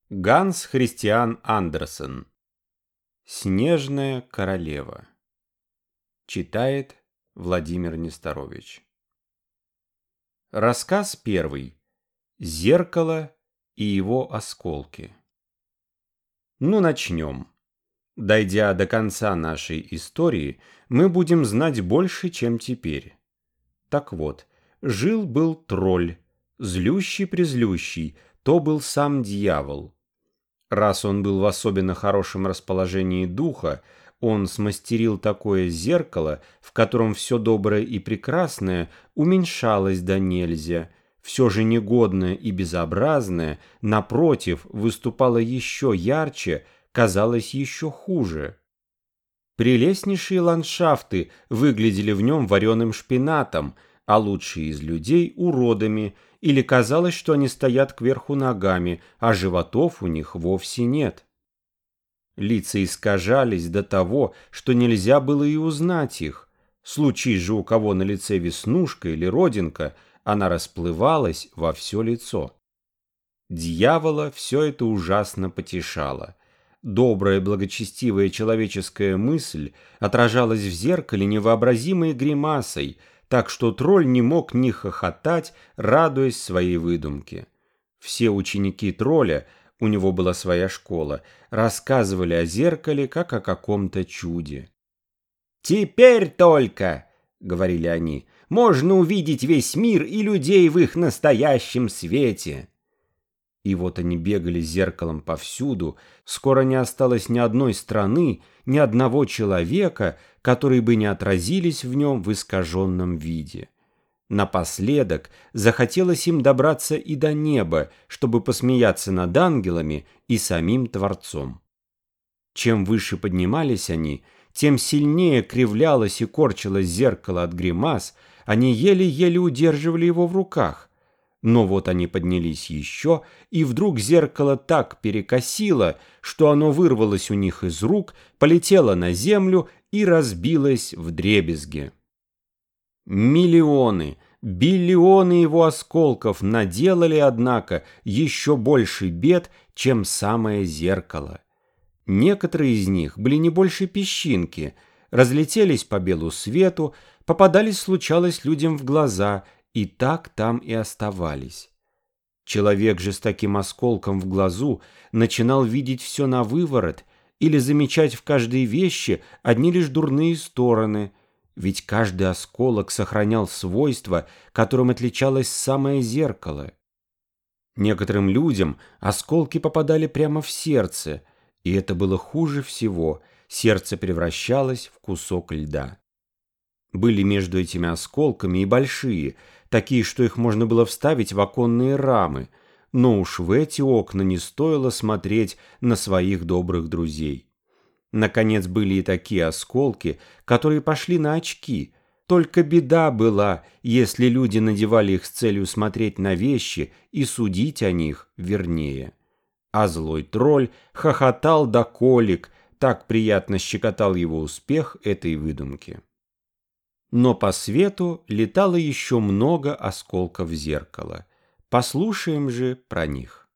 Ганс Христиан Андерсен. Снежная королева. Читает Владимир Несторович. Рассказ первый. Зеркало и его осколки. Ну, начнем. Дойдя до конца нашей истории, мы будем знать больше, чем теперь. Так вот, жил-был тролль, злющий-презлющий, то был сам дьявол. Раз он был в особенно хорошем расположении духа, он смастерил такое зеркало, в котором все доброе и прекрасное уменьшалось до нельзя, все же негодное и безобразное, напротив, выступало еще ярче, казалось еще хуже. Прелестнейшие ландшафты выглядели в нем вареным шпинатом, а лучшие из людей – уродами, или казалось, что они стоят кверху ногами, а животов у них вовсе нет. Лица искажались до того, что нельзя было и узнать их. Случись же у кого на лице веснушка или родинка, она расплывалась во все лицо. Дьявола все это ужасно потешало. Добрая, благочестивая человеческая мысль отражалась в зеркале невообразимой гримасой, так что тролль не мог ни хохотать, радуясь своей выдумке. Все ученики тролля, у него была своя школа, рассказывали о зеркале, как о каком-то чуде. «Теперь только, — говорили они, — можно увидеть весь мир и людей в их настоящем свете». И вот они бегали зеркалом повсюду, скоро не осталось ни одной страны, ни одного человека, которые бы не отразились в нем в искаженном виде. Напоследок захотелось им добраться и до неба, чтобы посмеяться над ангелами и самим Творцом. Чем выше поднимались они, тем сильнее кривлялось и корчилось зеркало от гримас, они еле-еле удерживали его в руках. Но вот они поднялись еще, и вдруг зеркало так перекосило, что оно вырвалось у них из рук, полетело на землю и разбилось вдребезги. Миллионы, биллионы его осколков наделали, однако, еще больше бед, чем самое зеркало. Некоторые из них были не больше песчинки, разлетелись по белу свету, попадались, случалось, людям в глаза – и так там и оставались. Человек же с таким осколком в глазу начинал видеть все на выворот или замечать в каждой вещи одни лишь дурные стороны, ведь каждый осколок сохранял свойства, которым отличалось самое зеркало. Некоторым людям осколки попадали прямо в сердце, и это было хуже всего, сердце превращалось в кусок льда. Были между этими осколками и большие, такие, что их можно было вставить в оконные рамы, но уж в эти окна не стоило смотреть на своих добрых друзей. Наконец, были и такие осколки, которые пошли на очки, только беда была, если люди надевали их с целью смотреть на вещи и судить о них вернее. А злой тролль хохотал до колик, так приятно щекотал его успех этой выдумки. Но по свету летало еще много осколков зеркала. Послушаем же про них.